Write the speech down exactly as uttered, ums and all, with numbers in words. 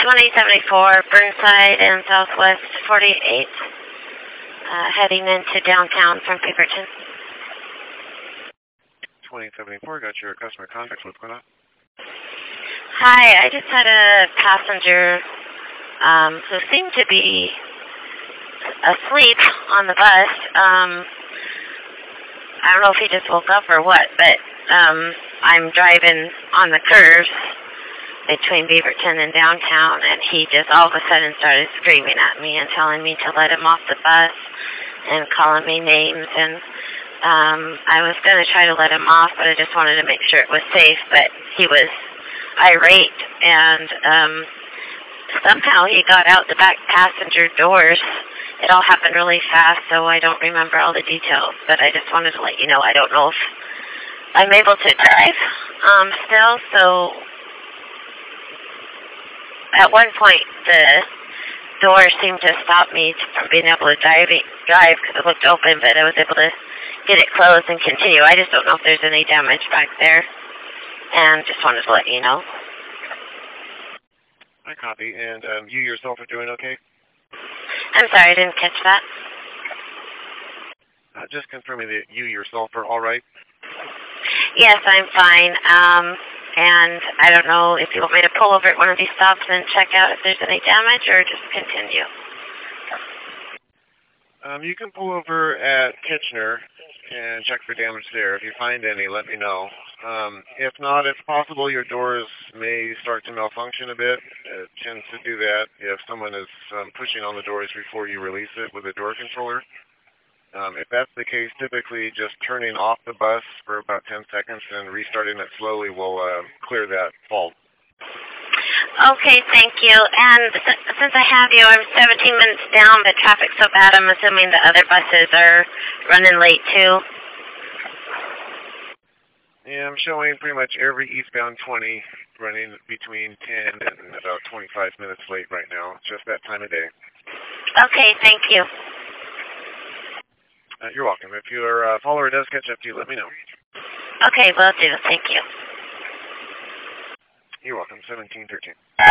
twenty seventy-four Burnside and Southwest forty-eight, uh, heading into downtown from Beaverton. twenty seventy-four, got your customer contact. What's going on? Hi, I just had a passenger um, who seemed to be asleep on the bus. Um, I don't know if he just woke up or what, but um, I'm driving on the curves between Beaverton and downtown, and he just all of a sudden started screaming at me and telling me to let him off the bus and calling me names. And um, I was going to try to let him off, but I just wanted to make sure it was safe. But he was irate, and um, somehow he got out the back passenger doors. It all happened really fast, so I don't remember all the details. But I just wanted to let you know I don't know if I'm able to drive um, still, so at one point, the door seemed to stop me from being able to drive because it looked open, but I was able to get it closed and continue. I just don't know if there's any damage back there, and just wanted to let you know. I copy. And um, you yourself are doing okay? I'm sorry, I didn't catch that. Uh, just confirming that you yourself are all right? Yes, I'm fine. Um... And I don't know if you want me to pull over at one of these stops and check out if there's any damage or just continue. Um, you can pull over at Kitchener and check for damage there. If you find any, let me know. Um, if not, it's possible your doors may start to malfunction a bit. It tends to do that if someone is um, pushing on the doors before you release it with a door controller. Um, if that's the case, typically just turning off the bus for about ten seconds and restarting it slowly will uh, clear that fault. Okay, thank you. And since I have you, I'm seventeen minutes down, but traffic's so bad, I'm assuming the other buses are running late too. Yeah, I'm showing pretty much every eastbound twenty running between ten and about twenty-five minutes late right now. It's just that time of day. Okay, thank you. Uh, you're welcome. If your uh, follower does catch up to you, let me know. Okay, will do. Thank you. You're welcome. seventeen thirteen.